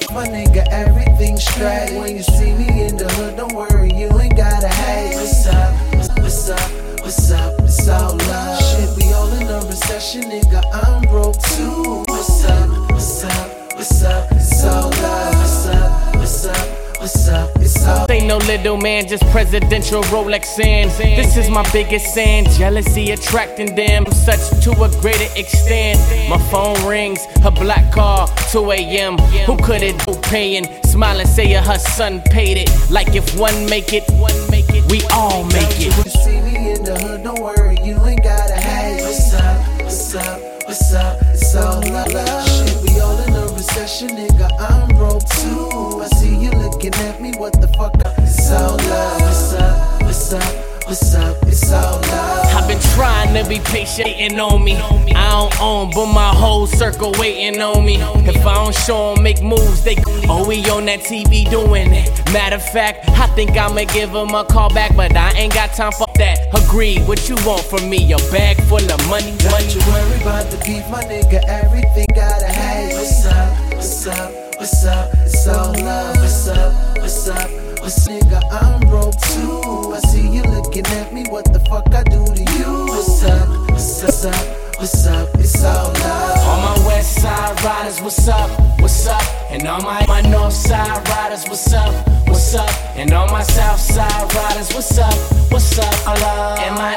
my nigga, everything straight. When you see me in the hood, don't worry, you ain't gotta hate. What's up? What's up? What's up? It's all love. Shit, we all in a recession, nigga, I'm broke too. What's up? What's up? What's up? It's all love. What's up? What's up? What's up? It's all. Ain't no little man, just presidential Rolex in. This is my biggest sin. Jealousy attracting them, such to a greater extent. My phone rings, her black car, 2 a.m. Who could it do paying? Smiling, say her son paid it. Like if one make it, we all make it. When you see me in the hood, don't worry, you ain't gotta hate. What's up? What's up? What's up? It's all love. Shit, we all in a recession, nigga, I'm broke too. I see you looking at me, what the fuck? It's all love. What's up? What's up? What's up? It's all love. I've been trying to be patient, waiting on me. I don't own, but my whole circle waiting on me. If I don't show 'em make moves, they we on that TV doing it. Matter of fact, I think I'ma give 'em a call back, but I ain't got time for that. Agree, what you want from me? A bag full of money. Don't you worry about the beef, my nigga, everything gotta hate. What's up? What's up? What's up? It's all love. What's up? What's up? What's nigga, I'm broke too. I see you looking at me, what the fuck I do to you? What's up? What's up? What's up? It's all love. All my west side riders, what's up? What's up? And all my north side riders, what's up? What's up? And all my south side riders, what's up? What's up? And my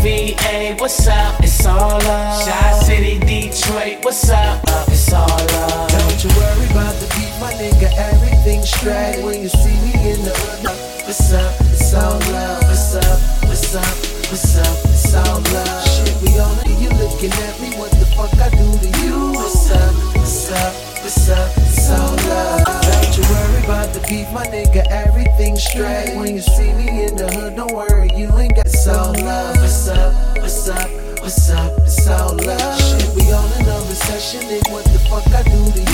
AVA, what's up? It's all love. Chi City, Detroit, what's up? It's all love. Don't you worry about the beat, my nigga, everything straight. When you see me in the hood, what's up? It's all love. What's up? What's up? What's up? It's all love. Shit, we all know you looking at me, what the fuck I do to you? What's up? What's up? What's up? It's all love. Don't you worry about the beef, my nigga, everything straight. When you see me in the hood, don't worry, you ain't got. It's all love. What's up? What's up? What's up? It's all love. Shit, we all in a recession, and what the fuck I do to you?